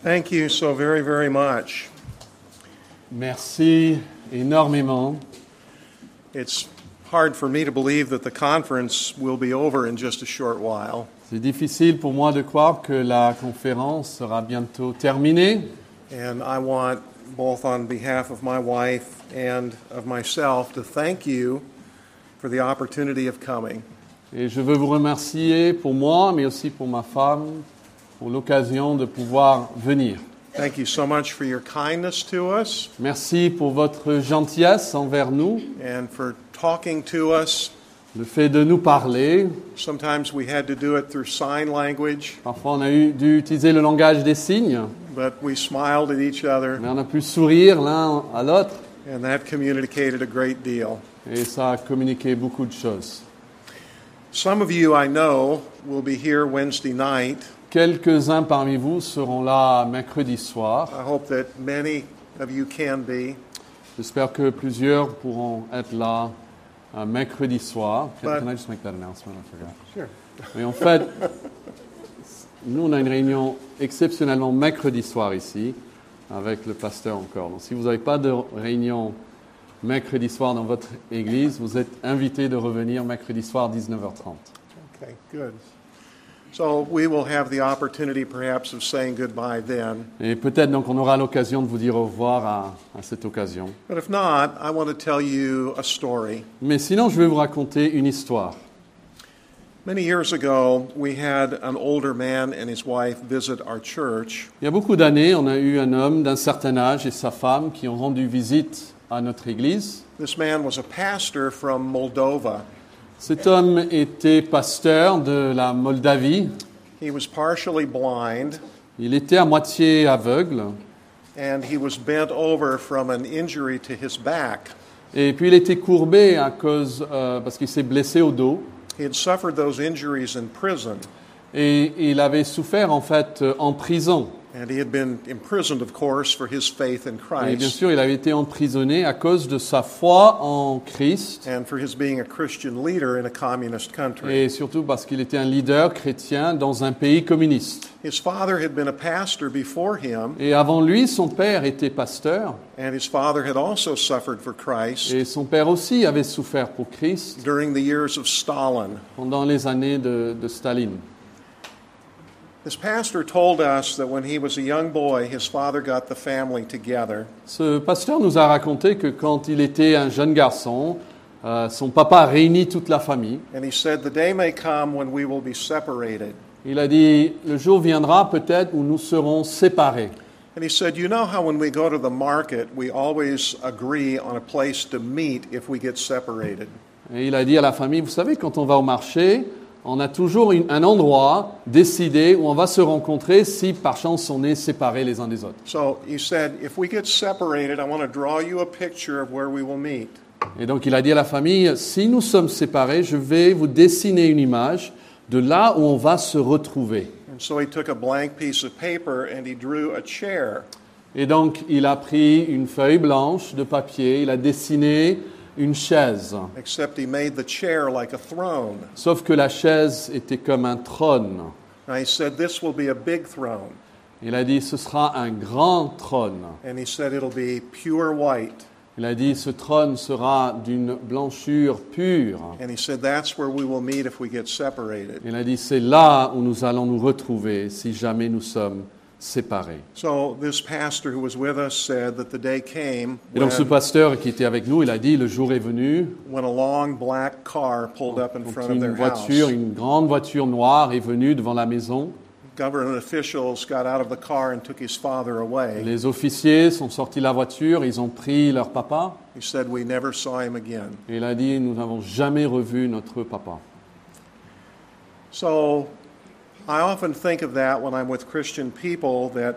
Thank you so very, very much. Merci énormément. It's hard for me to believe that the conference will be over in just a short while. C'est difficile pour moi de croire que la conférence sera bientôt terminée. And I want, both on behalf of my wife and of myself, to thank you for the opportunity of coming. Et je veux vous remercier pour moi, mais aussi pour ma femme, pour l'occasion de pouvoir venir. Thank you so much for your kindness to us Merci pour votre gentillesse envers nous, and for talking to us. le fait de nous parler. Sometimes we had to do it through sign language, Parfois, on a dû utiliser le langage des signes, but we smiled at each other, mais on a pu sourire l'un à l'autre, and that communicated a great deal. et ça a communiqué beaucoup de choses. Some of you I know will be here Wednesday night. Quelques-uns parmi vous seront là mercredi soir. I hope that many of you can be. J'espère que plusieurs pourront être là un mercredi soir. Can I just make that announcement? I forgot. Sure. Mais en fait, nous, on a une réunion exceptionnellement mercredi soir ici, avec le pasteur encore. Donc, si vous n'avez pas de réunion mercredi soir dans votre église, vous êtes invités de revenir mercredi soir 19h30. Okay, good. So we will have the opportunity perhaps of saying goodbye then. Et peut-être donc on aura l'occasion de vous dire au revoir à cette occasion. But if not, I want to tell you a story. Mais sinon, je vais vous raconter une histoire. Many years ago, we had an older man and his wife visit our church. Il y a beaucoup d'années, on a eu un homme d'un certain âge et sa femme qui ont rendu visite à notre église. This man was a pastor from Moldova. Cet homme était pasteur de la Moldavie. He was partially blind, Il était à moitié aveugle. and he was bent over from an injury to his back. Et puis il était courbé parce qu'il s'est blessé au dos. He had suffered those injuries in prison, Et il avait souffert en fait en prison. and he had been imprisoned, of course, for his faith in Et bien Christ sûr, il avait été emprisonné à cause de sa foi en Christ. and for his being a Christian leader in a communist country. Et surtout parce qu'il était un leader chrétien dans un pays communiste. His father had been a pastor before him, Et avant lui, son père était pasteur. and his father had also suffered for Christ Et son père aussi avait souffert pour Christ during the years of Stalin. pendant les années de Staline. This pastor told us that when he was a young boy, his father got the family together, Ce pasteur nous a raconté que quand il était un jeune garçon, son papa a réuni toute la famille. and he said, "The day may come when we will be separated." Il a dit, le jour viendra peut-être où nous serons séparés. And he said, "You know how when we go to the market, we always agree on a place to meet if we get separated." Et il a dit à la famille, vous savez, quand on va au marché, on a toujours un endroit décidé où on va se rencontrer si par chance on est séparés les uns des autres. So he said, "If we get separated, I want to draw you a picture of where we will meet." Et donc il a dit à la famille, si nous sommes séparés, je vais vous dessiner une image de là où on va se retrouver. And so he took a blank piece of paper and he drew a chair. Et donc il a pris une feuille blanche de papier, il a dessiné une chaise. Except he made the chair like a throne. Sauf que la chaise était comme un trône. Now he said, "This will be a big throne." Il a dit, ce sera un grand trône. And he said, "It'll be pure white." Il a dit, ce trône sera d'une blanchure pure. And he said, "That's where we will meet if we get separated." Il a dit, c'est là où nous allons nous retrouver si jamais nous sommes séparés. So this pastor who was with us said that the day came Et donc ce when, pasteur qui était avec nous, il a dit, le jour est venu, when a long black car pulled up in quand front of their une grande voiture noire est venue devant la maison. Government officials got out of the car and took his father away. Les officiers sont sortis de la voiture, ils ont pris leur papa. He said, "We never saw him again." Et il a dit, nous n'avons jamais revu notre papa. So I often think of that when I'm with Christian people that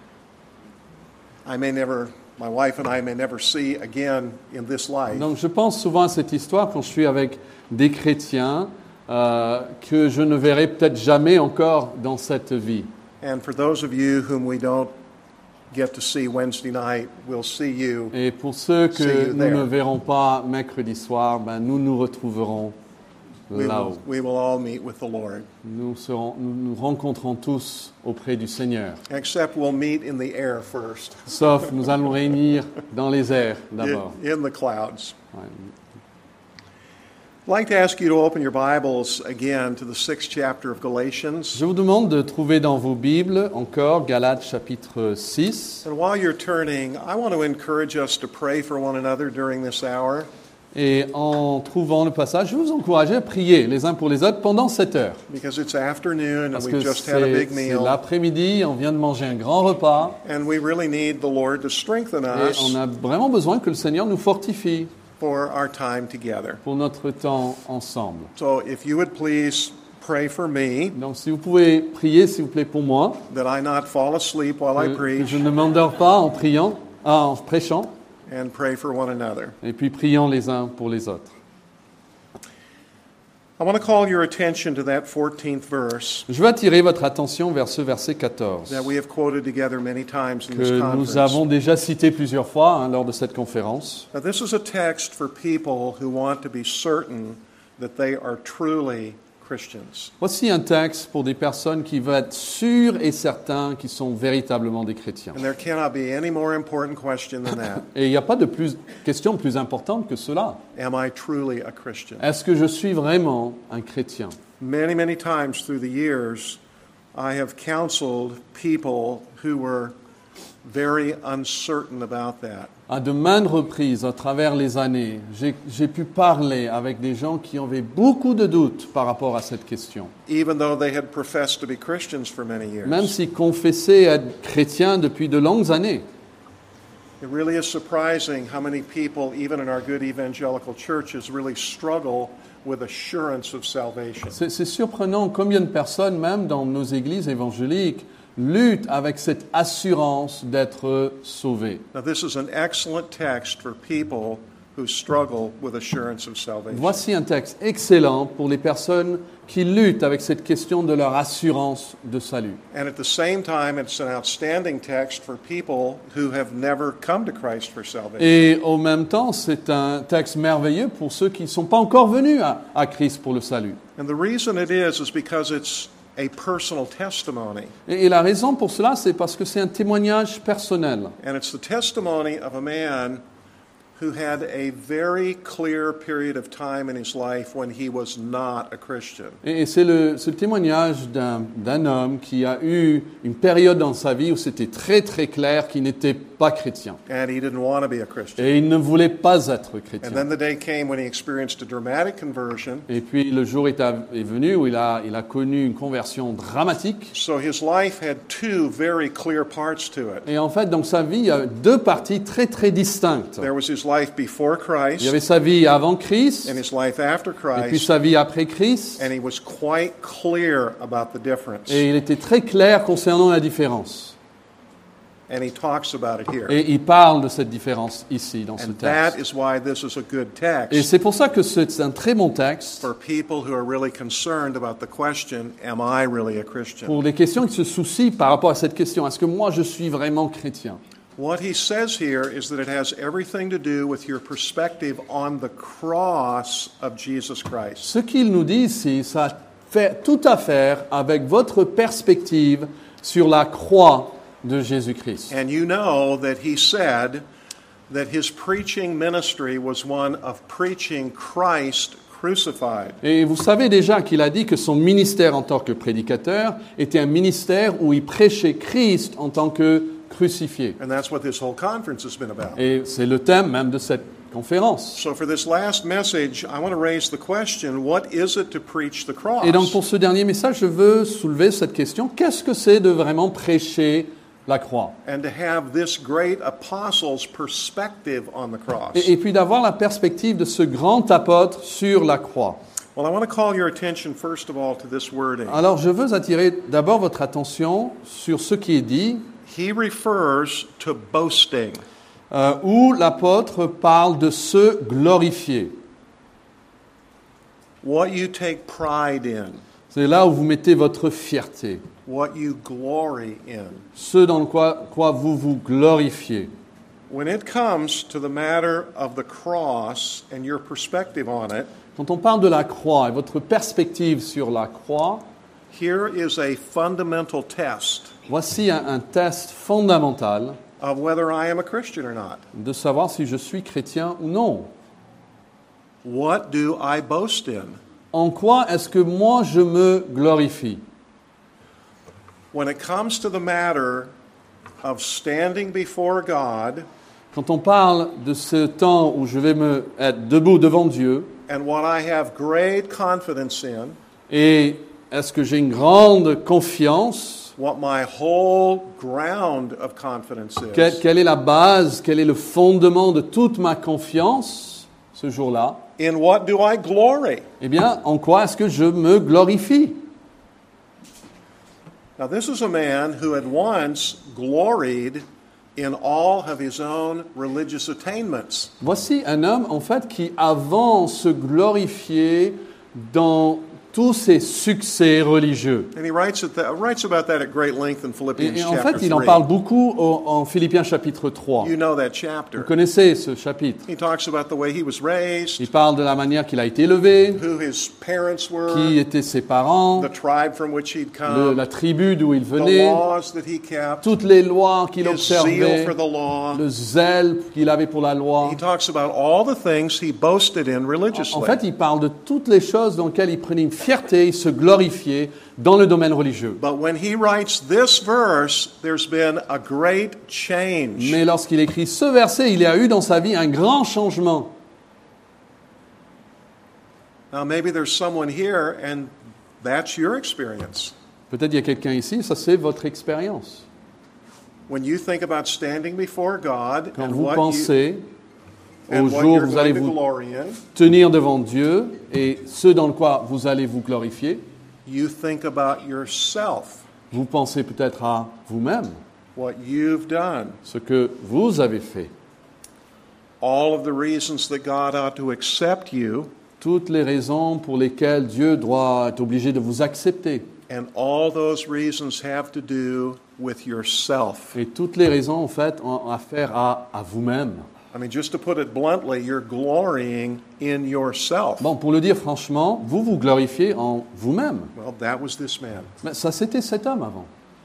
my wife and I may never see again in this life. Donc je pense souvent à cette histoire quand je suis avec des chrétiens que je ne verrai peut-être jamais encore dans cette vie. And for those of you whom we don't get to see Wednesday night, we'll see you. Et pour ceux See que you nous there. ne verrons pas mercredi soir, nous nous retrouverons là-haut. we will all meet with the Lord. Nous nous rencontrons tous auprès du Seigneur. Except we'll meet in the air first, Sauf, nous allons réunir dans les airs d'abord. in the clouds. Ouais. I'd like to ask you to open your Bibles again to the 6th chapter of Galatians. Je vous demande de trouver dans vos Bibles encore Galates chapitre 6. And while you're turning, I want to encourage us to pray for one another during this hour. Et en trouvant le passage, je vais vous encourager à prier les uns pour les autres pendant cette heure. Because it's afternoon and Parce we've que just had a big c'est meal. l'après-midi, on vient de manger un grand repas. And we really need the Lord to strengthen Et us on a vraiment besoin que le Seigneur nous fortifie for our time together. pour notre temps ensemble. So if you would please pray for me Donc si vous pouvez prier, s'il vous plaît, pour moi, that I not fall asleep while I que preach, je ne m'endors pas en priant, en prêchant, and pray for one another. et puis prions les uns pour les autres. I want to call your attention to that 14th verse Je veux attirer votre attention vers ce verset 14 that we have quoted together many times in this que conference. nous avons déjà cité plusieurs fois lors de cette conférence. Now, this is a text for people who want to be certain that they are truly Christians. Voici un texte pour des personnes qui veulent être sûres et certains qu'ils sont véritablement des chrétiens. And there cannot be any more important question than that. Et il n'y a pas de question plus importante que cela. Am I truly a Christian? Est-ce que je suis vraiment un chrétien? Many, many times through the years, I have counseled people who were very uncertain about that. À de maintes reprises, à travers les années, j'ai pu parler avec des gens qui avaient beaucoup de doutes par rapport à cette question. Even though they had professed to be Christians for many years. Même s'ils confessaient être chrétiens depuis de longues années. It really is surprising how many people, even in our good evangelical churches, really struggle with assurance of salvation. C'est surprenant combien de personnes, même dans nos églises évangéliques, luttent avec cette assurance d'être sauvées. Now, this is an excellent text for people who struggle with assurance of salvation. Voici un texte excellent pour les personnes qui luttent avec cette question de leur assurance de salut. And at the same time, it's an outstanding text for people who have never come to Christ for salvation. Et en même temps, c'est un texte merveilleux pour ceux qui ne sont pas encore venus à Christ pour le salut. And the reason it is because it's a personal testimony. Et la raison pour cela, c'est parce que c'est un témoignage personnel. And it's the testimony of a man who had a very clear period of time in his life when he was not a Christian. Et c'est le témoignage d'un homme qui a eu une période dans sa vie où c'était très très clair qu'il n'était pas chrétien. And he didn't want to be a Christian. Et il ne voulait pas être And chrétien. then the day came when he experienced a dramatic conversion. Et puis le jour est venu où il a connu une conversion dramatique. So his life had two very clear parts to it. Et en fait, dans sa vie, il y a deux parties très très distinctes. There was his life before Il y avait Christ sa vie avant Christ, and his life after et puis Christ, sa vie après Christ. and he was quite clear about the difference. Et il était très clair concernant la différence. And he talks about it here. Et il parle de cette différence ici, dans ce And that texte. is why this is a good Et text c'est pour ça que c'est un très bon texte for people who are really concerned about the question, am I really a Christian? pour les questions qui se soucient par rapport à cette question. Est-ce que moi, je suis vraiment chrétien? What he says here is that it has everything to do with your perspective on the cross of Jesus Christ. Ce qu'il nous dit ici, ça fait tout à faire avec votre perspective sur la croix de Jésus-Christ. And you know that he said that his preaching ministry was one of preaching Christ crucified. Et vous savez déjà qu'il a dit que son ministère en tant que prédicateur était un ministère où il prêchait Christ en tant que crucifié. And that's what this whole conference has been about. Et c'est le thème même de cette conférence. So for this last message, I want to raise the question, what is it to preach the cross? Et donc pour ce dernier message, je veux soulever cette question. Qu'est-ce que c'est de vraiment prêcher la croix? And to have this great apostle's perspective on the cross. Et puis d'avoir la perspective de ce grand apôtre sur la croix. Well, I want to call your attention first of all to this wording. Alors je veux attirer d'abord votre attention sur ce qui est dit, He refers to boasting. où l'apôtre parle de se glorifier. What you take pride in, C'est là où vous mettez votre fierté, what you glory in. ce dans quoi vous vous glorifiez. when it comes to the matter of the cross and your perspective on it, Quand on parle de la croix et votre perspective sur la croix, here is a fundamental test voici un test fondamental of whether I am a Christian or not. de savoir si je suis chrétien ou non. What do I boast in? En quoi est-ce que moi je me glorifie? When it comes to the matter of standing before God Quand on parle de ce temps où je vais me être debout devant Dieu, and what I have great confidence in, et est-ce que j'ai une grande confiance? what my whole ground of confidence is, Quelle est la base, quel est le fondement de toute ma confiance ce jour-là? in what do I glory? Eh bien, en quoi est-ce que je me glorifie? Now, this is a man who had once gloried in all of his own religious attainments. Voici un homme, en fait, qui avant se glorifiait dans tous ses succès religieux. And he writes about that at great length in Philippians Et en chapter fait, il en 3. parle beaucoup en Philippiens chapitre 3. You know that Vous chapter. connaissez ce chapitre. He talks about the way he was raised, Il parle de la manière qu'il a été élevé, who his parents were, qui étaient ses parents, the tribe from which he'd come, la tribu d'où il the venait, laws that he kept, toutes les lois qu'il his zeal observait, for the law. le zèle qu'il avait pour la loi. He talks about all the things he boasted in religiously. En fait, il parle de toutes les choses dans lesquelles il prenait une fierté, il se glorifiait dans le domaine religieux. But when he writes this verse, there's been a great change. Mais lorsqu'il écrit ce verset, il y a eu dans sa vie un grand changement. Now, maybe there's someone here, and that's your experience. Peut-être il y a quelqu'un ici, ça c'est votre expérience. When you think about standing before God Quand and vous what pensez au and what jour you're où vous allez going to vous glory in, tenir devant Dieu et ce dans le quoi vous allez vous glorifier, you think about yourself, vous pensez peut-être à vous-même, what you've done, ce que vous avez fait, all of the reasons that God ought to accept you, toutes les raisons pour lesquelles Dieu doit être obligé de vous accepter. and all those reasons have to do with yourself. Et toutes les raisons, en fait, ont affaire à vous-même. I mean, just to put it bluntly, you're glorying in yourself. Bon, pour le dire franchement, vous vous glorifiez en vous-même. Well, that was this man. Mais ça, c'était cet homme avant.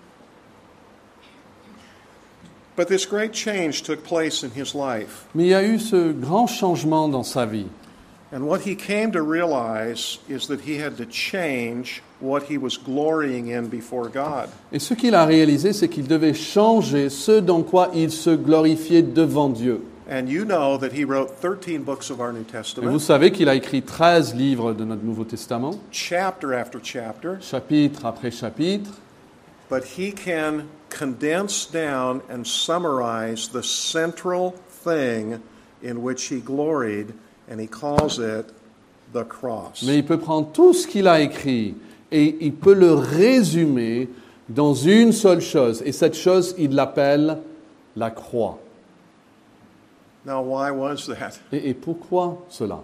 But this great change took place in his life. Mais il y a eu ce grand changement dans sa vie. And what he came to realize is that he had to change what he was glorying in before God. Et ce qu'il a réalisé, c'est qu'il devait changer ce dans quoi il se glorifiait devant Dieu. And you know that he wrote 13 books of our New Et vous Testament, savez qu'il a écrit 13 livres de notre Nouveau Testament, chapter after chapter, chapitre après chapitre. but he can condense down and summarize the central thing in which he gloried, and he calls it the cross. Mais il peut prendre tout ce qu'il a écrit et il peut le résumer dans une seule chose. Et cette chose, il l'appelle la croix. Now, why was that? Et pourquoi cela?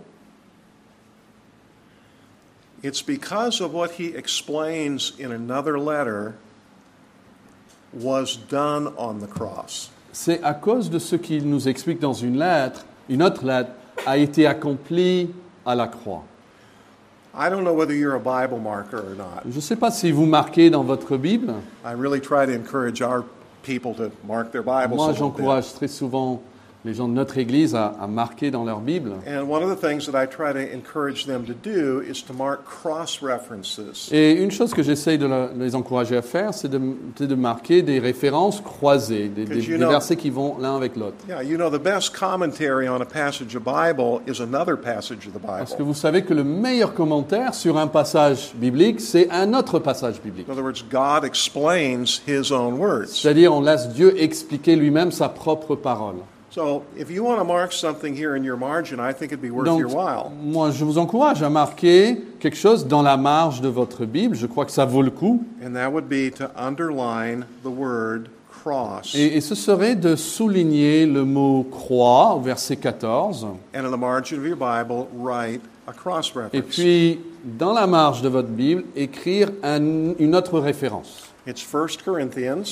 It's because of what he explains in another letter was done on the cross. C'est à cause de ce qu'il nous explique dans une autre lettre, a été accompli à la croix. I don't know whether you're a Bible marker or not. Je ne sais pas si vous marquez dans votre Bible. I really try to encourage our people to mark their Bibles a Moi, little bit. j'encourage très souvent les gens de notre Église à marquer dans leur Bible. And one of the things that I try to encourage them to do is to mark cross-references. Et une chose que j'essaye de les encourager à faire, c'est de marquer des références croisées, des versets qui vont l'un avec l'autre. Yeah, you know, the best commentary on a passage of Bible is another passage of the Parce que Bible. vous savez que le meilleur commentaire sur un passage biblique, c'est un autre passage biblique. In other words, God explains His own words. C'est-à-dire, on laisse Dieu expliquer lui-même sa propre parole. So, if you want to mark something here in your margin, I think it'd be worth Donc, your while. moi, je vous encourage à marquer quelque chose dans la marge de votre Bible. Je crois que ça vaut le coup. And that would be to underline the word cross. Et ce serait de souligner le mot croix au verset 14. And in the margin of your Bible, write a cross Et reference. puis, dans la marge de votre Bible, écrire une autre référence. It's 1 Corinthians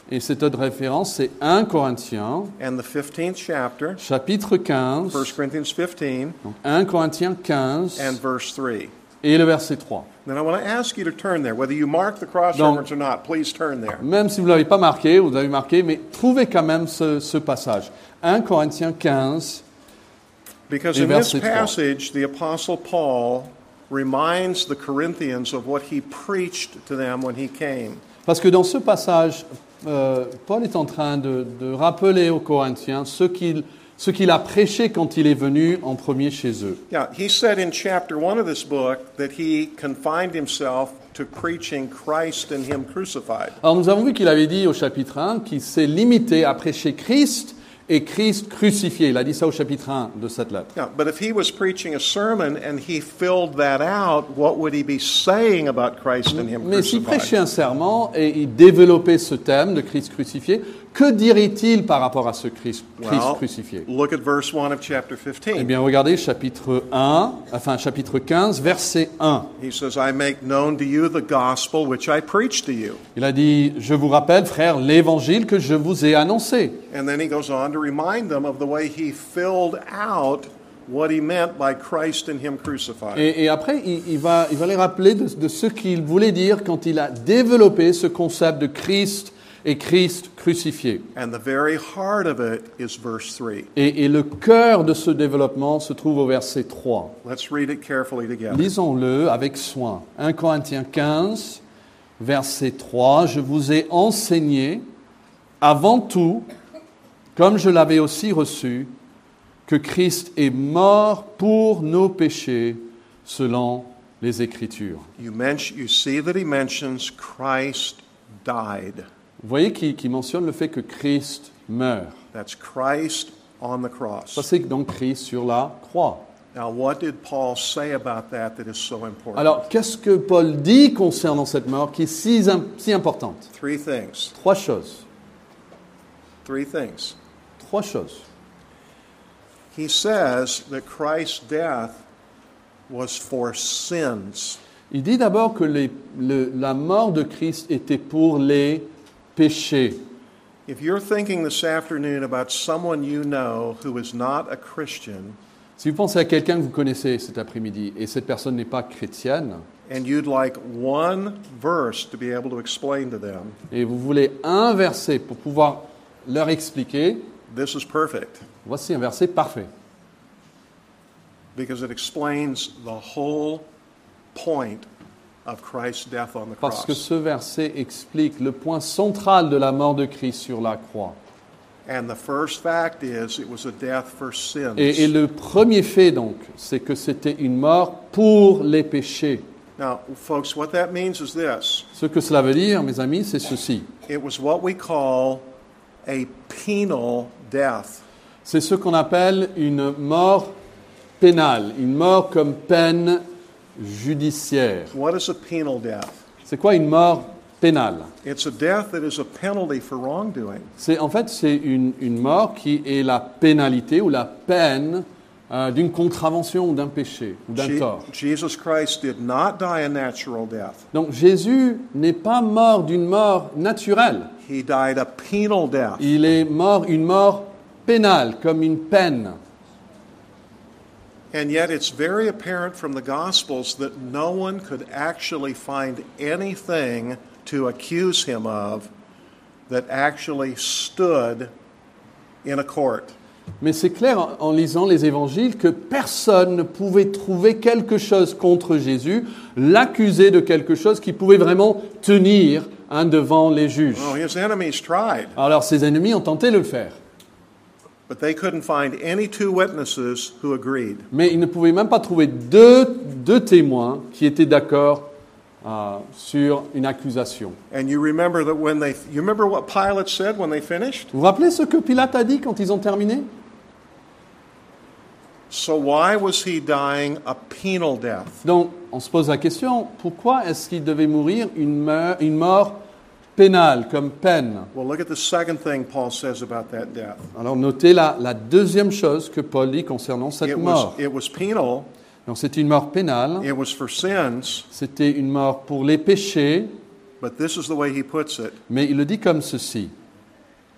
Et cette autre référence, c'est 1 Corinthiens, and the 15th chapter, chapitre 15. 1 Corinthians 15, Donc 1 Corinthiens 15 and verse 3. et le verset 3. Then I want to ask you to turn there. Whether you mark the cross Donc- reference or not, please turn there. Même si vous ne l'avez pas marqué, vous l'avez marqué, mais trouvez quand même ce passage. 1 Corinthiens 15. Because Et in this verset 3. passage, the Apostle Paul reminds the Corinthians of what he preached to them when he came. Parce que dans ce passage, Paul est en train de rappeler aux Corinthiens ce qu'il a prêché quand il est venu en premier chez eux. Yeah, he said in chapter 1 of this book that he confined himself to preaching Christ and him crucified. Alors nous avons vu qu'il avait dit au chapitre 1 qu'il s'est limité à prêcher Christ et Christ crucifié. Il a dit ça au chapitre 1 de cette lettre. Yeah, but if he was preaching a sermon and he filled that out, what would he be saying about Christ and him Mais s'il prêchait crucified? un serment et il développait ce thème de Christ crucifié, que dirait-il par rapport à ce Christ crucifié? Look at verse 1 of chapter Eh 15. bien, regardez chapitre 15, verset 1. He says, I make known to you the gospel which I preached to you. Il a dit, je vous rappelle, frères, l'évangile que je vous ai annoncé. And then he goes on to remind them of the way he filled out what he meant by Christ and him crucified. Et après, il va les rappeler de ce qu'il voulait dire quand il a développé ce concept de Christ et Christ crucifié. And the very heart of it is verse 3. Et le cœur de ce développement se trouve au verset 3. Let's read it carefully together. Lisons-le avec soin. 1 Corinthiens 15, verset 3. Je vous ai enseigné, avant tout, comme je l'avais aussi reçu, que Christ est mort pour nos péchés, selon les Écritures. You see that he mentions Christ died. Vous voyez qu'il mentionne le fait que Christ meurt. That's Christ on the Ça, cross. c'est donc Christ sur la croix. Now, what did Paul say about that is so important? Alors, qu'est-ce que Paul dit concernant cette mort qui est si importante? Three things. Trois choses. Three things. Trois choses. He says that Christ's death was for sins. Il dit d'abord que la mort de Christ était pour les péchés. If you're thinking this afternoon about someone you know who is not a Christian, Si vous pensez à quelqu'un que vous connaissez cet après-midi et cette personne n'est pas chrétienne, and you'd like one verse to be able to explain to them, et vous voulez un verset pour pouvoir leur expliquer, this is perfect voici un verset parfait. because it explains the whole point of Christ's death on the Parce que cross. ce verset explique le point central de la mort de Christ sur la croix. And the first fact is it was a death for sins. Et le premier fait, donc, c'est que c'était une mort pour les péchés. Now, folks, what that means is this. Ce que cela veut dire, mes amis, c'est ceci. It was what we call a penal death. C'est ce qu'on appelle une mort pénale, une mort comme peine judiciaire. What is a penal death? C'est quoi une mort pénale? It's a death that is a penalty for wrongdoing. C'est une mort qui est la pénalité ou la peine d'une contravention ou d'un péché ou d'un tort. Jesus Christ did not die a natural death. Donc Jésus n'est pas mort d'une mort naturelle. He died a penal death. Il est mort une mort pénale, comme une peine. And yet it's very apparent from the Gospels that no one could actually find anything to accuse him of that actually stood in a court. Mais c'est clair en lisant les évangiles que personne ne pouvait trouver quelque chose contre Jésus, l'accuser de quelque chose qui pouvait vraiment tenir devant les juges. Oh, his enemies tried, Alors ses ennemis ont tenté de le faire, but they couldn't find any two witnesses who agreed. mais ils ne pouvaient même pas trouver deux témoins qui étaient d'accord sur une accusation. And you remember that you remember what Pilate said when they finished? Vous vous rappelez ce que Pilate a dit quand ils ont terminé? So why was he dying a penal death? Donc, on se pose la question, pourquoi est-ce qu'il devait mourir une mort pénale, comme peine? Well, look at the second thing Paul says about that death. Alors, notez la deuxième chose que Paul dit concernant cette mort. It was penal, Donc, c'est une mort pénale, it was for sins, c'était une mort pour les péchés, but this is the way he puts it. mais il le dit comme ceci.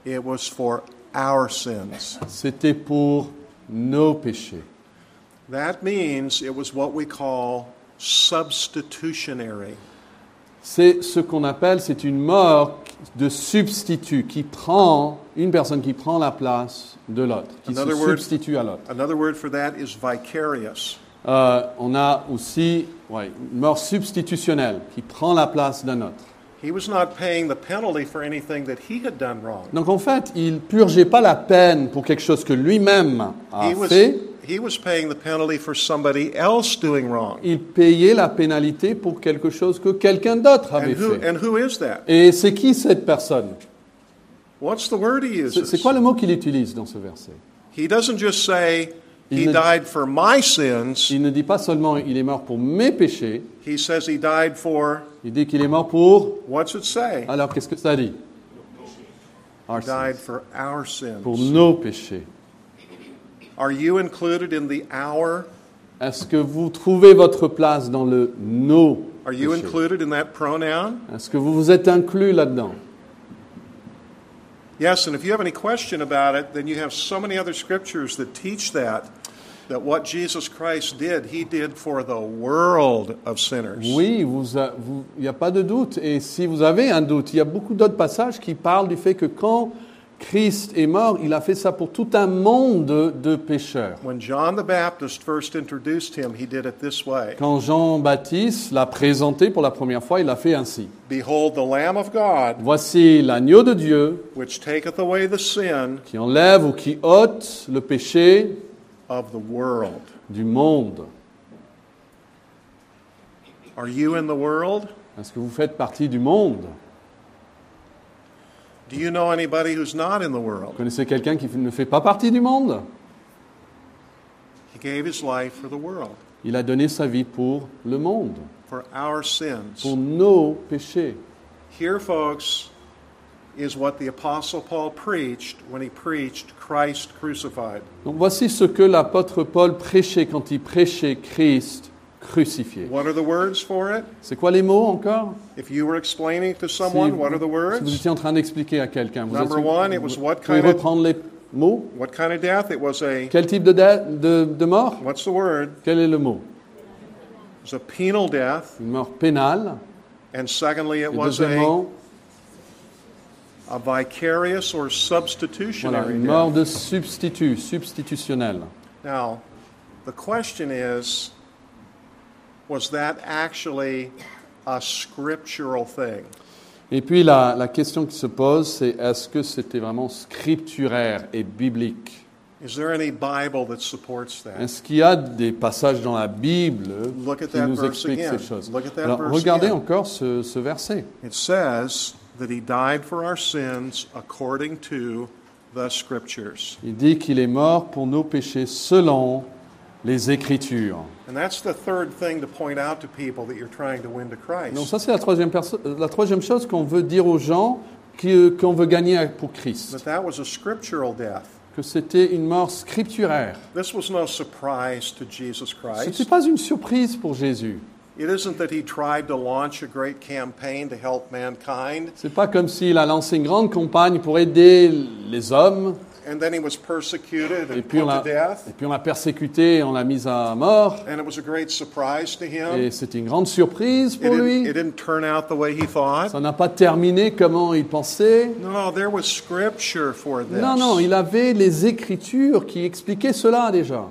It was for our sins. C'était pour nos péchés. That means it was what we call substitutionary. C'est ce qu'on appelle, c'est une mort de substitut une personne qui prend la place de l'autre, qui se substitue à l'autre. Another word for that is vicarious. On a aussi une mort substitutionnelle qui prend la place d'un autre. He was not paying the penalty for anything that he had done wrong. Donc en fait, il purgeait pas la peine pour quelque chose que lui-même a fait. He was paying the penalty for somebody else doing wrong. Il payait la pénalité pour quelque chose que quelqu'un d'autre avait fait. And who is that? Et c'est qui cette personne? What's the word he uses? C'est quoi le mot qu'il utilise dans ce verset? He doesn't just say he died for my sins. Il ne dit pas seulement il est mort pour mes péchés. He says he died for. Il dit qu'il est mort pour. What's it say? Alors qu'est-ce que ça dit? He died for our sins. Pour nos péchés. Are you included in the our? Est-ce que vous trouvez votre place dans le nos? Are you included in that pronoun? Est-ce que vous êtes inclus là-dedans? Yes, and if you have any question about it, then you have so many other scriptures that teach that what Jesus Christ did, he did for the world of sinners. Oui, il n'y a pas de doute. Et si vous avez un doute, il y a beaucoup d'autres passages qui parlent du fait que quand Christ est mort, il a fait ça pour tout un monde de pécheurs. When John the Baptist first introduced him, he did it this way. Quand Jean-Baptiste l'a présenté pour la première fois, il l'a fait ainsi. Behold the Lamb of God, voici l'agneau de Dieu, which taketh away the sin qui enlève ou qui ôte le péché of the world. Du monde. Are you in the world? Est-ce que vous faites partie du monde? Do you know anybody who's not in the world? Vous connaissez quelqu'un qui ne fait pas partie du monde? He gave his life for the world. Il a donné sa vie pour le monde. For our sins. Pour nos péchés. Here, folks, is what the Apostle Paul preached when he preached Christ crucified. Donc voici ce que l'apôtre Paul prêchait quand il prêchait Christ crucifié. What are the words for it? C'est quoi les mots encore? If you were explaining to someone, what are the words? Si vous étiez en train d'expliquer à quelqu'un, Number one, it was what pouvez kind of reprendre les mots? What kind of death? It was a. Quel type de mort? What's the word? Quel est le mot? It was a penal death. Une mort pénale. And secondly, it Et was deuxièmement, a vicarious or substitutionary voilà, une death. mort de substitut, substitutionnelle. Now, the question is, was that actually a scriptural thing? Et puis la question qui se pose, c'est est-ce que c'était vraiment scripturaire et biblique? Is there any Bible that supports that? Est-ce qu'il y a des passages dans la Bible Look at qui that nous verse expliquent again. ces choses? Look at that Alors verse regardez again. encore ce verset. It says that he died for our sins according to the Scriptures. Il dit qu'il est mort pour nos péchés selon les Écritures. And that's the third thing to point out to people that you're trying to win to Christ. Donc ça, c'est la troisième chose qu'on veut dire aux gens qu'on veut gagner pour Christ. That was a scriptural death. Que c'était une mort scripturaire. This was no surprise to Jesus Ce Christ. n'était pas une surprise pour Jésus. It isn't that he tried to launch a great campaign to help mankind. C'est pas comme s'il a lancé une grande campagne pour aider les hommes. And then he was persecuted Et and puis put to death. on l'a persécuté, on l'a mis à mort. And it was a great surprise to him. Et c'était une grande surprise pour lui. It didn't turn out the way he thought. Ça n'a pas terminé comment il pensait. No, there was scripture for this. Non, il avait les Écritures qui expliquaient cela déjà.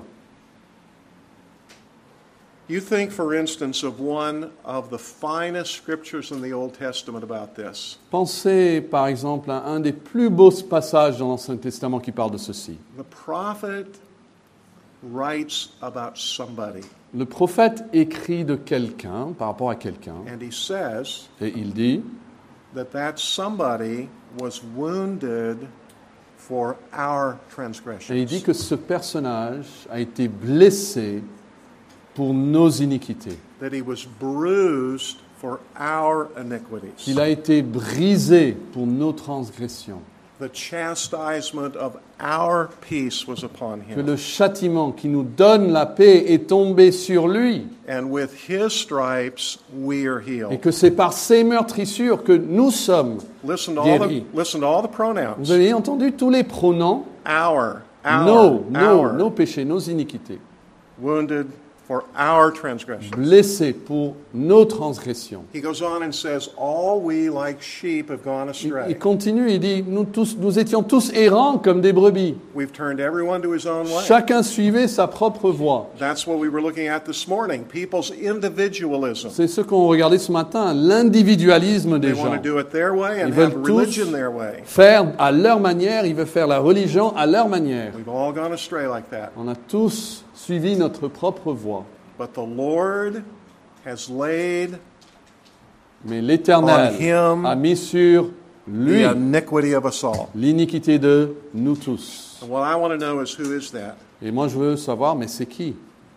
You think, for instance, of one of the finest scriptures in the Old Testament about this. Pensez par exemple à un des plus beaux passages dans l'Ancien Testament qui parle de ceci. The prophet writes about somebody, Le prophète écrit de quelqu'un, par rapport à quelqu'un, and he says et il dit that somebody was wounded for our Et il transgressions. dit que ce personnage a été blessé pour nos iniquités. That he was bruised for our iniquities. Il a été brisé pour nos transgressions. the chastisement of our peace was upon que him. le châtiment qui nous donne la paix est tombé sur lui, And with his stripes we are et healed. que c'est par ses meurtrissures que nous sommes Listen to guéris. all the pronouns. Vous avez entendu tous les pronoms? Our, Nos péchés, nos iniquités. wounded for our transgressions. Blessés pour nos transgressions. He goes on and says, all we like sheep have gone Il astray. continue, il dit, nous étions tous errants comme des brebis. We've turned everyone to his own way. Chacun suivait sa propre voie. That's what we were looking at this morning, people's individualism. C'est ce qu'on regardait ce matin, l'individualisme des They want gens. to do it their way and Ils veulent have tous religion their way. faire à leur manière, ils veulent faire la religion à leur manière. We've all gone astray like that. On a tous suivi notre propre voie. But the Lord has laid Mais l'Éternel On him a mis sur lui the iniquity of us all. l'iniquité de nous tous. And what I want to know is, who is that? Et moi je veux savoir, mais c'est qui?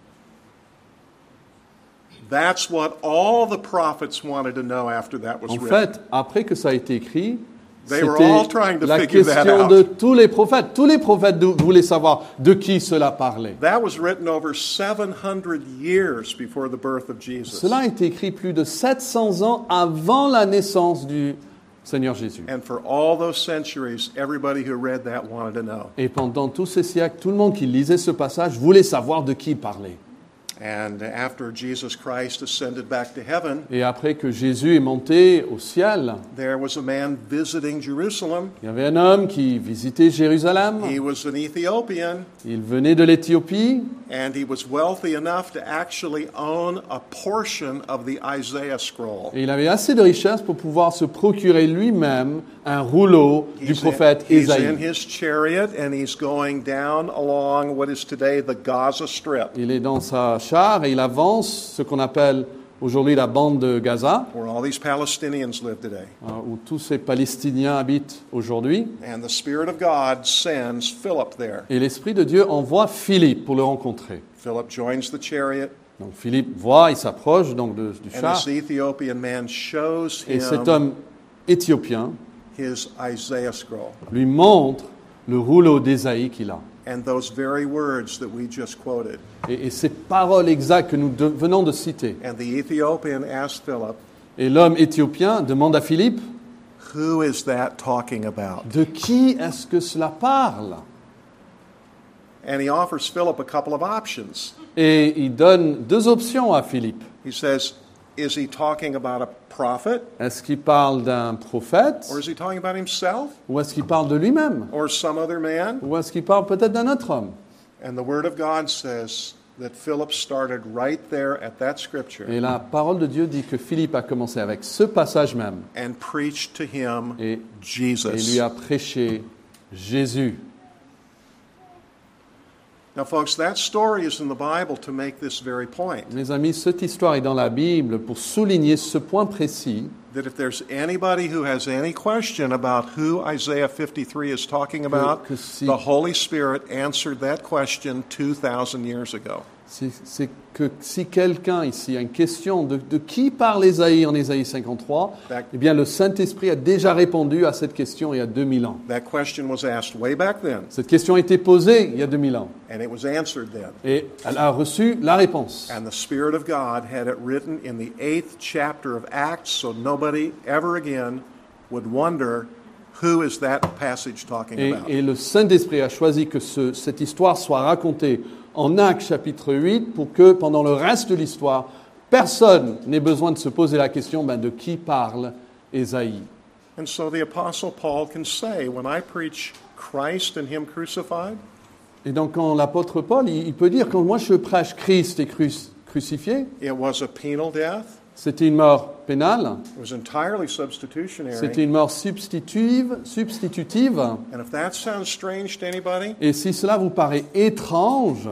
That's what all the prophets wanted to know after that was En written. fait, après que ça a été écrit, They were all trying to c'était la figure that question out. de tous les prophètes. Tous les prophètes voulaient savoir de qui cela parlait. That was written over 700 years before the birth of Jesus. Cela a été écrit plus de 700 ans avant la naissance du Seigneur Jésus. And for all those centuries, everybody who read that wanted to know. Et pendant tous ces siècles, tout le monde qui lisait ce passage voulait savoir de qui il parlait. And after Jesus Christ ascended back to heaven, Et après que Jésus est monté au ciel, there was a man visiting Jerusalem. il y avait un homme qui visitait Jérusalem. He was an Ethiopian, Il venait de l'Éthiopie and he was wealthy enough to actually own a portion of the Isaiah scroll. et il avait assez de richesses pour pouvoir se procurer lui-même un rouleau du prophète He's in Ésaïe. his chariot, and he's going down along what is today the Gaza Strip, Il est dans sa char et il avance ce qu'on appelle aujourd'hui la bande de Gaza, where all these Palestinians live today. où tous ces Palestiniens habitent aujourd'hui. And the Spirit of God sends Philip there. Et l'Esprit de Dieu envoie Philippe pour le rencontrer. Philip joins the chariot, Donc Philippe voit, il s'approche donc du and char, this Ethiopian man shows et cet him homme éthiopien his Isaiah scroll. lui montre le rouleau d'Ésaïe qu'il a. And those very words that we just quoted. Et ces paroles exactes que nous venons de citer. And the Ethiopian asked Philip, Et l'homme éthiopien demande à Philippe, who is that talking about? de qui est-ce que cela parle? And he offers Philip a couple of options. Et il donne deux options à Philippe. He says, is he talking about a prophet? Est-ce qu'il parle d'un prophète? Or is he talking about himself? Ou est-ce qu'il parle de lui-même? Or some other man? Ou est-ce qu'il parle peut-être d'un autre homme? And the Word of God says that Philip started right there at that scripture Et la parole de Dieu dit que Philippe a commencé avec ce passage même and preached to him et Jesus. lui a prêché Jésus. Now, folks, that story is in the Bible to make this very point. Mes amis, cette histoire est dans la Bible pour souligner ce point précis, That if there's anybody who has any question about who Isaiah 53 is talking about, que si- the Holy Spirit answered that question 2,000 years ago. c'est que si quelqu'un ici a une question de qui parle Ésaïe en Ésaïe 53, eh bien le Saint-Esprit a déjà répondu à cette question il y a 2000 ans. That question was asked way back then, Cette question a été posée il y a 2000 ans and it was answered then. et elle a reçu la réponse. And the Spirit of God had it written in the 8th chapter of Acts, so nobody ever again would wonder, who is that passage talking about? Et le Saint-Esprit a choisi que cette histoire soit racontée en Actes chapitre 8 pour que pendant le reste de l'histoire, personne n'ait besoin de se poser la question de qui parle Ésaïe. And so the Apostle Paul can say, when I preach Christ and Him crucified, Et donc quand l'apôtre Paul, il peut dire, quand moi je prêche Christ et crucifié, it was a penal death, c'était une mort pénale, it was entirely c'était substitutionary. une mort substitutive, And if that sounds strange to anybody, et si cela vous paraît étrange,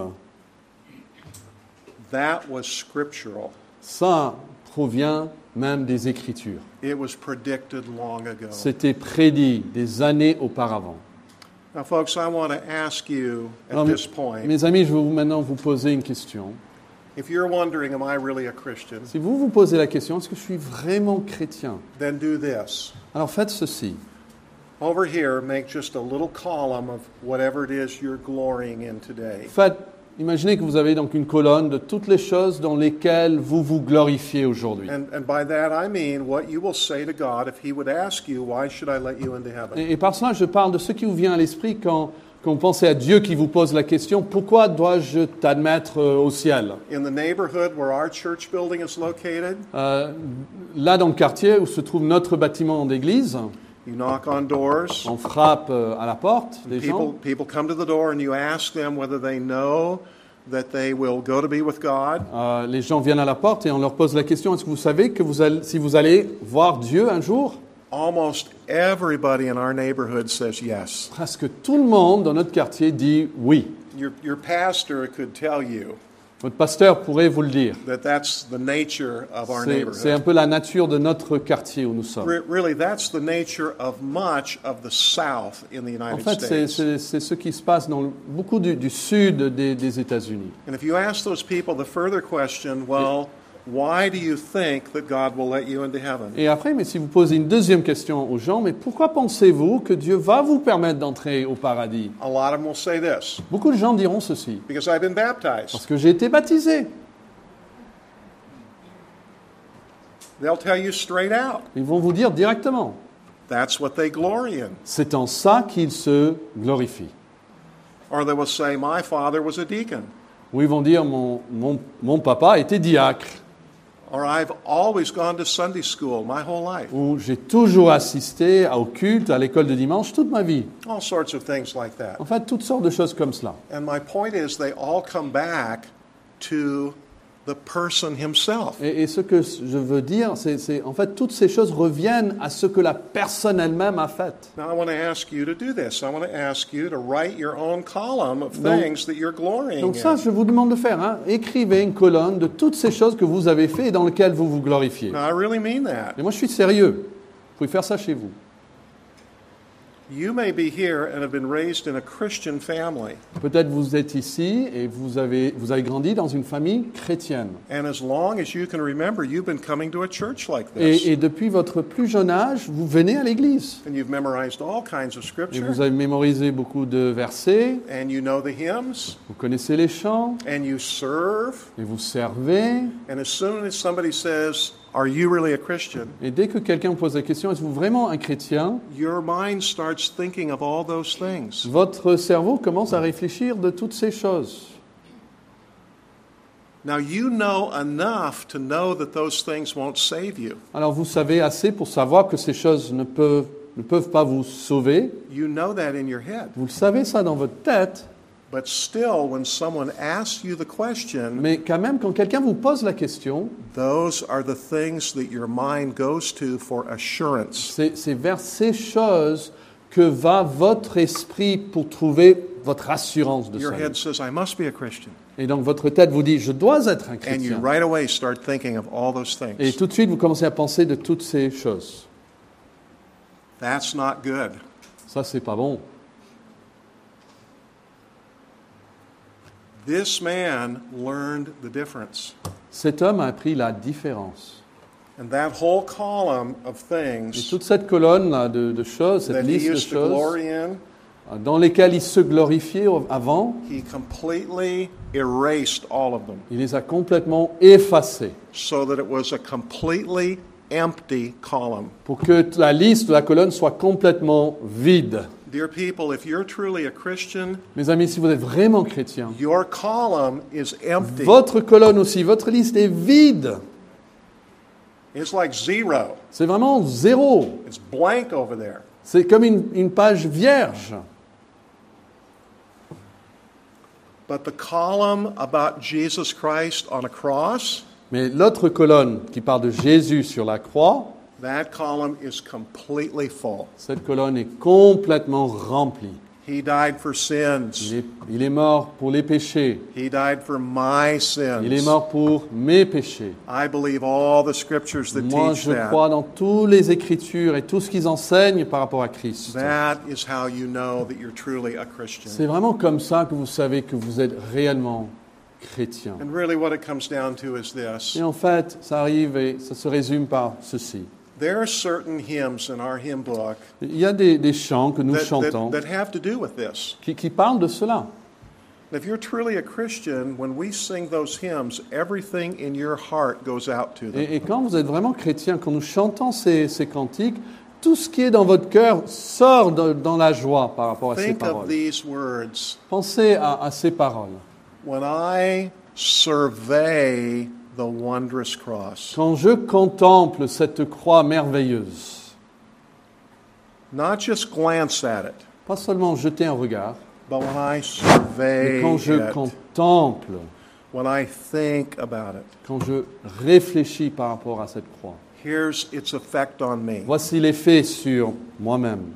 that was scriptural. ça provient même des Écritures. It was predicted long ago. C'était prédit des années auparavant. Now, folks, I want to ask you at Alors, this point, mes amis, je vais maintenant vous poser une question. if you're wondering, am I really a Christian? Si vous vous posez la question, est-ce que je suis vraiment chrétien? Then do this. Alors faites ceci. Over here, make just a little column of whatever it is you're glorying in today. Faites, imaginez que vous avez donc une colonne de toutes les choses dans lesquelles vous vous glorifiez aujourd'hui. And by that I mean what you will say to God if He would ask you, why should I let you into heaven? Et par cela, je parle de ce qui vous vient à l'esprit quand vous pensez à Dieu qui vous pose la question, pourquoi dois-je t'admettre au ciel? In the neighborhood where our church building is located, Là, dans le quartier où se trouve notre bâtiment d'église, you knock on doors. on frappe à la porte des gens. People come to the door and you ask them whether they know that they will go to be with God. Les gens viennent à la porte et on leur pose la question, est-ce que vous savez que si vous allez voir Dieu un jour? Almost everybody in our neighborhood says yes. Presque tout le monde dans notre quartier dit oui. Your pastor could tell you Votre pasteur pourrait vous le dire. that that's the nature of our C'est un neighborhood. peu la nature de notre quartier où nous sommes. Really, that's the nature of much of the South in the En United fait, States. c'est ce qui se passe dans beaucoup du sud des États-Unis. And if you ask those people the further question, well, why do you think that God will let you into heaven? Et après, mais si vous posez une deuxième question aux gens, mais pourquoi pensez-vous que Dieu va vous permettre d'entrer au paradis? A lot of them will say this, Beaucoup de gens diront ceci. because I've been baptized. Parce que j'ai été baptisé. They'll tell you straight out. Ils vont vous dire directement. That's what they glory in. C'est en ça qu'ils se glorifient. Or they will say, my father was a deacon. Ou ils vont dire, mon papa était diacre. Or I've always gone to Sunday school my whole life. Ou j'ai toujours assisté au culte, à l'école de dimanche toute ma vie. All sorts of things like that. En fait, toutes sortes de choses comme cela. And my point is, they all come back to the person himself. Et ce que je veux dire, c'est en fait, toutes ces choses reviennent à ce que la personne elle-même a fait. Now, I want to ask you to do this. I want to ask you to write your own column of Donc- things that you're glorying Donc ça, in. je vous demande de faire. Écrivez une colonne de toutes ces choses que vous avez fait et dans lesquelles vous vous glorifiez. Now, I really mean that. Et moi, je suis sérieux. Vous pouvez faire ça chez vous. You may be here and have been raised in a Christian family. Peut-être vous êtes ici et vous avez grandi dans une famille chrétienne. And as long as you can remember, you've been coming to a church like this. Et depuis votre plus jeune âge, vous venez à l'église. And you've memorized all kinds of Et scripture. vous avez mémorisé beaucoup de versets, And you know the hymns. vous connaissez les chants, And you serve. et vous servez. And as soon as somebody says, are you really a Christian? Et dès que quelqu'un vous pose la question, êtes-vous vraiment un chrétien? Your mind starts thinking of all those things. Votre cerveau commence à réfléchir de toutes ces choses. Now, you know enough to know that those things won't save you. Alors vous savez assez pour savoir que ces choses ne peuvent pas vous sauver. You know that in your head. Vous le savez ça dans votre tête. But still, when someone asks you the question, Mais quand même, quand quelqu'un vous pose la question, those are the things that your mind goes to for assurance. c'est vers ces choses que va votre esprit pour trouver votre assurance de Your salut. head says, I must be a Christian. Et donc votre tête vous dit, je dois être un And you chrétien. right away start thinking of all those Et things. tout de suite, vous commencez à penser de toutes ces choses. That's not good. Ça, c'est pas bon. This man learned the difference. Cet homme a appris la différence. And that whole column of Et things toute cette colonne-là de choses, cette that he liste de used to choses, glory in, dans lesquelles il se glorifiait avant, he completely erased all of them il les a complètement effacées so that it was a completely empty column. pour que la liste de la colonne soit complètement vide. Dear people, if you're truly a Christian, Mes amis, si vous êtes vraiment chrétien, your column is empty. votre colonne aussi, votre liste est vide. It's like zero. C'est vraiment zéro. It's blank over there. C'est comme une page vierge. But the column about Jesus Christ on a cross, Mais l'autre colonne qui parle de Jésus sur la croix, that column is completely full. cette colonne est complètement remplie. He died for sins. Il est mort pour les péchés. He died for my Il est sins. mort pour mes péchés. I believe all the scriptures that Moi, teach je that. crois dans toutes les Écritures et tout ce qu'ils enseignent par rapport à Christ. That is how you know that you're truly a Christian. C'est vraiment comme ça que vous savez que vous êtes réellement chrétien. And really what it comes down to is this. Et en fait, ça arrive et ça se résume par ceci. There are certain hymns in our hymn book Il y a des chants que nous chantons that have to do with this. qui parlent de cela. If you're truly a Christian, when we sing those hymns, everything in your heart goes out to them. Et quand vous êtes vraiment chrétien, quand nous chantons ces cantiques, tout ce qui est dans votre cœur sort dans la joie par rapport à ces Think of paroles. these words. Pensez à ces paroles. When I survey the wondrous cross, Quand je contemple cette croix merveilleuse, not just glance at it, pas seulement jeter un regard, but when I mais survey quand je it, contemple, when I think about it, quand je réfléchis par rapport à cette croix, here's its effect on me. voici l'effet sur moi-même.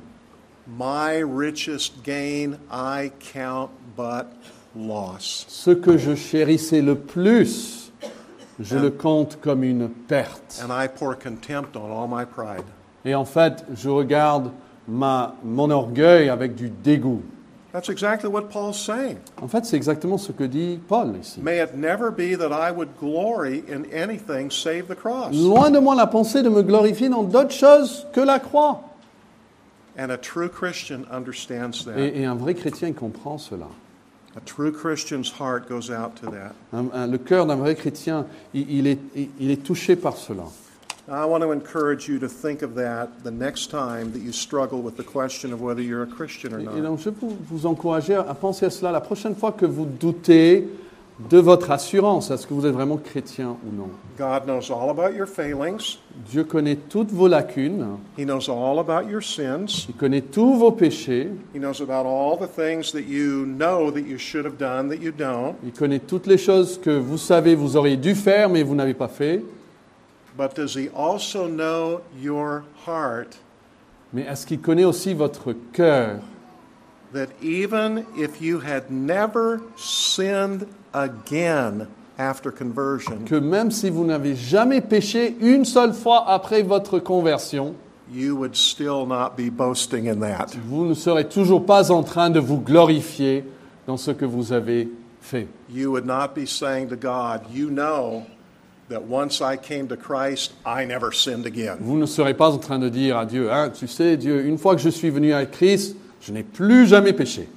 My richest gain I count but loss. Ce que je chérissais le plus, je le compte comme une perte. And I pour contempt on all my pride. Et en fait, je regarde mon orgueil avec du dégoût. That's exactly what Paul's saying. En fait, c'est exactement ce que dit Paul ici. May it never be that I would glory in anything save the cross. Loin de moi la pensée de me glorifier dans d'autres choses que la croix. And a true Christian understands that. Et un vrai chrétien comprend cela. A true Christian's heart goes out to that. Le cœur d'un vrai chrétien, il est touché par cela. I want to encourage you to think of that the next time that you struggle with the question of whether you're a Christian or Et not. donc, je peux vous encourager à penser à cela la prochaine fois que vous doutez de votre assurance. Est-ce que vous êtes vraiment chrétien ou non? God knows all about your failings. Dieu connaît toutes vos lacunes. He knows all about your sins. Il connaît tous vos péchés. He knows about all the things that you know that you should have done that you don't. Il connaît toutes les choses que vous savez vous auriez dû faire mais vous n'avez pas fait. But does he also know your heart? Mais est-ce qu'il connaît aussi votre cœur? That even if you had never sinned again after conversion, Que même si vous n'avez jamais péché une seule fois après votre conversion, you would still not be boasting in that. vous ne serez toujours pas en train de vous glorifier dans ce que vous avez fait. You would not be saying to God, you know that once I came to Christ, I never sinned again. Vous ne serez pas en train de dire à Dieu, hein, tu sais, Dieu, une fois que je suis venu à Christ, je n'ai plus jamais péché.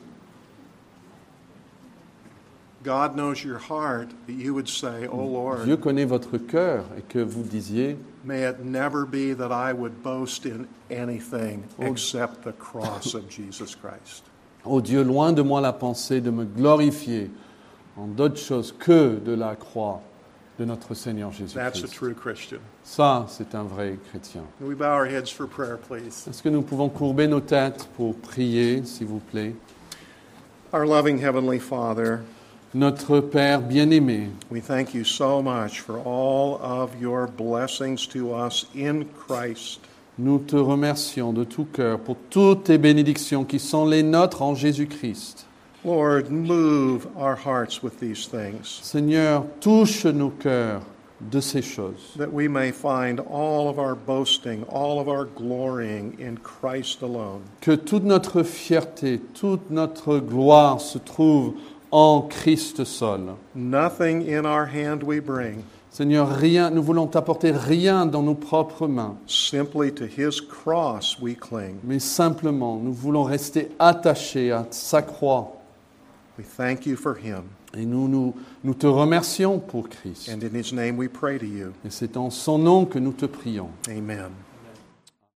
God knows your heart, that you would say, oh Lord, Dieu connaît votre cœur et que vous disiez, may it never be that I would boast in anything except the cross of Jesus Christ. oh Dieu, loin de moi la pensée de me glorifier en d'autres choses que de la croix de notre Seigneur That's a Jésus-Christ. true Christian. Ça, c'est un vrai chrétien. Can we bow our heads for prayer, please? Est-ce que nous pouvons courber nos têtes pour prier, s'il vous plaît? Our loving Heavenly Father, Notre Père bien-aimé, we thank you so much for all of your blessings to us in Christ. nous te remercions de tout cœur pour toutes tes bénédictions qui sont les nôtres en Jésus-Christ. Lord, move our hearts with these things, Seigneur, touche nos cœurs de ces choses, that we may find all of our boasting, all of our glorying in Christ alone. que toute notre fierté, toute notre gloire se trouve en Christ seul. Nothing in our hand we bring, Seigneur, rien, nous voulons t'apporter rien dans nos propres mains, simply to his cross we cling. mais simplement nous voulons rester attachés à sa croix. We thank you for him, Et nous te remercions pour Christ. and in his name we pray to you. Et c'est en son nom que nous te prions. Amen.